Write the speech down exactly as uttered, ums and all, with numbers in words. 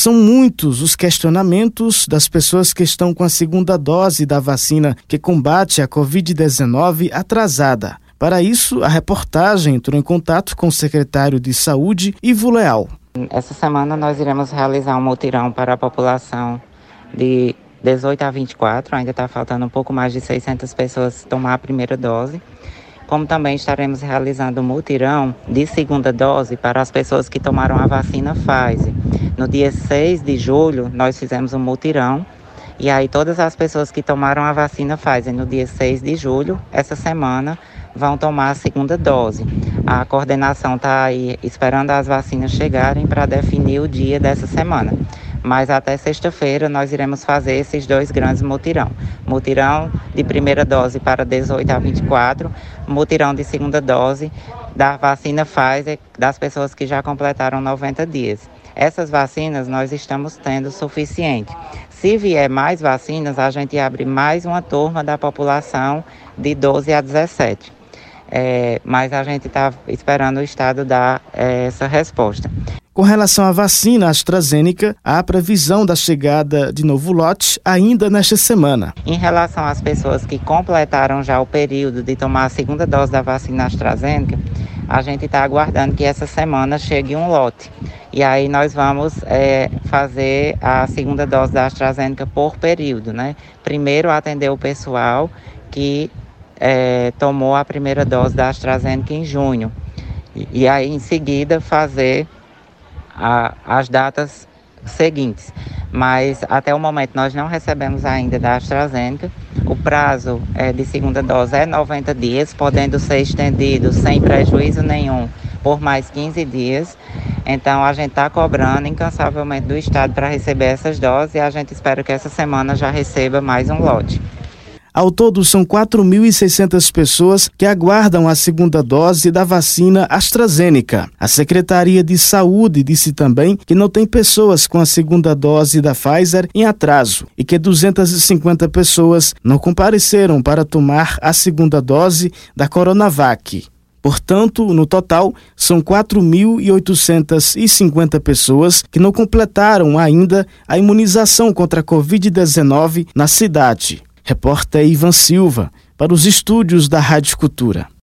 São muitos os questionamentos das pessoas que estão com a segunda dose da vacina que combate a covid dezenove atrasada. Para isso, a reportagem entrou em contato com o secretário de Saúde, Ivo Leal. Essa semana nós iremos realizar um mutirão para a população de dezoito a vinte e quatro, ainda está faltando um pouco mais de seiscentas pessoas tomar a primeira dose. Como também estaremos realizando um mutirão de segunda dose para as pessoas que tomaram a vacina Pfizer. No dia seis de julho, nós fizemos um mutirão, e aí todas as pessoas que tomaram a vacina Pfizer no dia seis de julho, essa semana, vão tomar a segunda dose. A coordenação está aí esperando as vacinas chegarem para definir o dia dessa semana. Mas até sexta-feira nós iremos fazer esses dois grandes mutirão. Mutirão de primeira dose para dezoito a vinte e quatro, mutirão de segunda dose da vacina Pfizer das pessoas que já completaram noventa dias. Essas vacinas nós estamos tendo suficiente. Se vier mais vacinas, a gente abre mais uma turma da população de doze a dezessete. É, mas a gente está esperando o Estado dar é, essa resposta. Com relação à vacina AstraZeneca, há a previsão da chegada de novo lote ainda nesta semana. Em relação às pessoas que completaram já o período de tomar a segunda dose da vacina AstraZeneca, a gente está aguardando que essa semana chegue um lote. E aí nós vamos é, fazer a segunda dose da AstraZeneca por período, né? Primeiro atender o pessoal que é, tomou a primeira dose da AstraZeneca em junho. E, e aí em seguida fazer A, as datas seguintes, mas até o momento nós não recebemos ainda da AstraZeneca. O prazo é, de segunda dose é noventa dias, podendo ser estendido sem prejuízo nenhum por mais quinze dias. Então a gente está cobrando incansavelmente do Estado para receber essas doses, e a gente espera que essa semana já receba mais um lote. Ao todo, são quatro mil e seiscentas pessoas que aguardam a segunda dose da vacina AstraZeneca. A Secretaria de Saúde disse também que não tem pessoas com a segunda dose da Pfizer em atraso e que duzentas e cinquenta pessoas não compareceram para tomar a segunda dose da Coronavac. Portanto, no total, são quatro mil e oitocentas e cinquenta pessoas que não completaram ainda a imunização contra a covid dezenove na cidade. Repórter Ivan Silva, para os estúdios da Rádio Cultura.